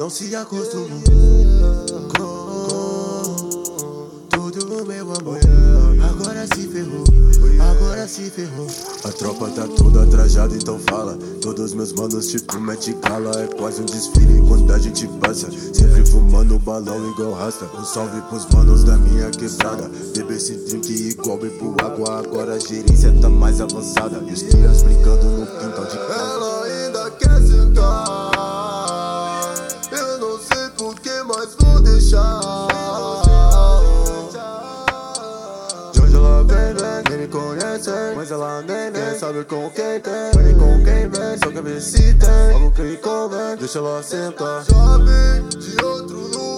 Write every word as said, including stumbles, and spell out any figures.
não se acostumam com tudo, meu amor. Agora se ferrou, agora se ferrou. A tropa tá toda trajada, então fala. Todos meus manos tipo mete cala. É quase um desfile quando a gente passa. Sempre fumando balão igual rasta. Um salve pros manos da minha quebrada. Beber esse drink igual bebo água. Agora a gerência tá mais avançada. E os crias brincando no quintal de casa. Ela ainda quer sentar. Eu não sei por que, mas vou deixar. De onde ela vem, vem, nem me conhece, mas ela nem nem sabe com quem tem, nem com quem vem, só quer ver se tem algo que me convém. Deixa ela sentar. Já vem de outro lugar.